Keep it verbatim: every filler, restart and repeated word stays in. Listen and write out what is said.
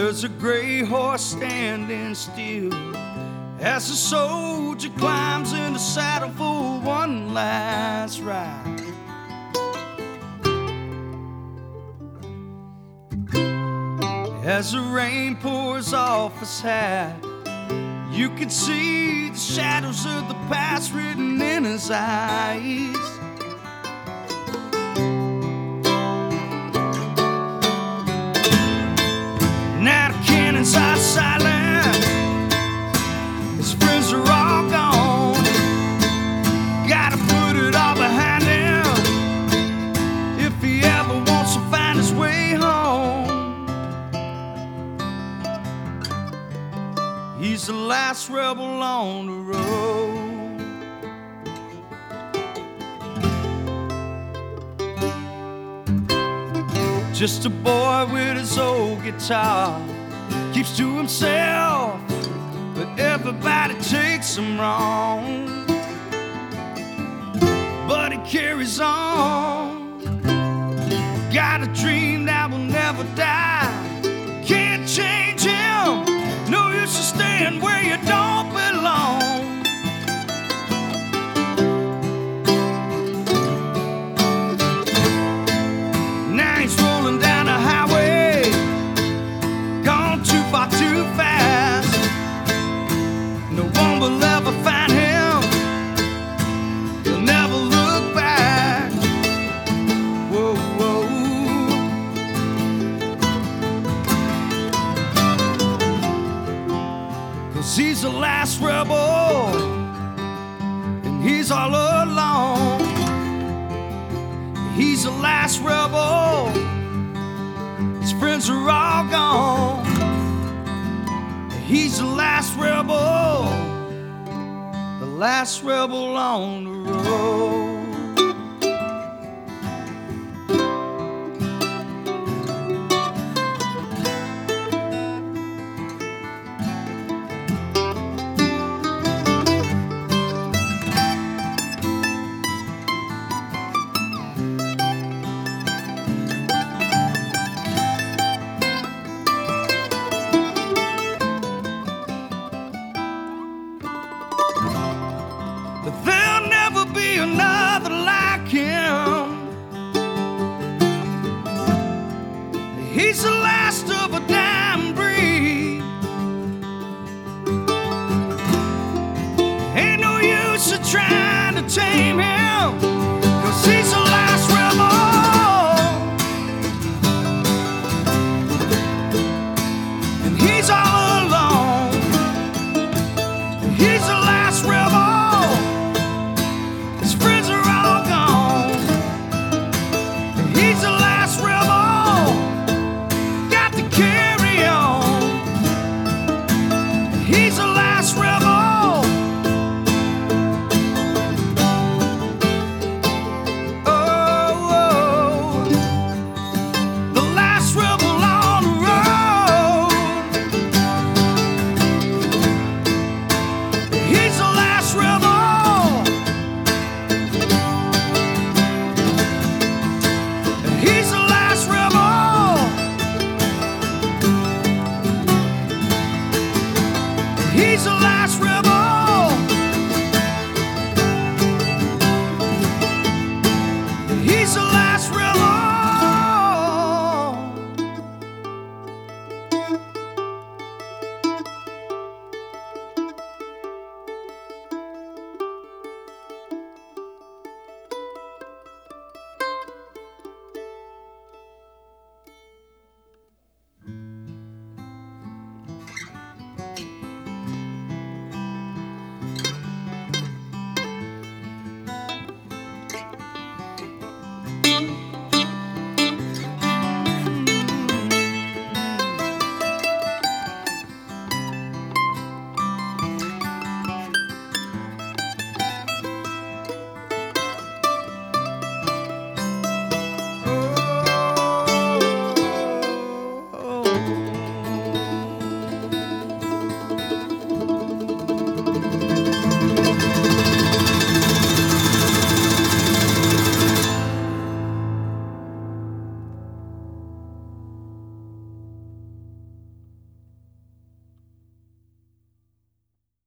There's a gray horse standing still as the soldier climbs in the saddle for one last ride. As the rain pours off his hat, you can see the shadows of the past written in his eyes. Now the cannons are silent, his friends are all gone. Gotta put it all behind him if he ever wants to find his way home. He's the last rebel on the road. Just a boy with his old guitar, keeps to himself, but everybody takes him wrong. But he carries on, got a dream that will never die. Can't change him, no use to staying where you don't belong. Now he's rolling down the highway, gone too far too fast. No one will ever find him, he'll never look back. Whoa, whoa. Cause he's the last rebel, and he's all alone. He's the last rebel, his friends are all gone. He's the last rebel, the last rebel on the road. But there'll never be another like him. He's the last of a dying breed. Ain't no use to try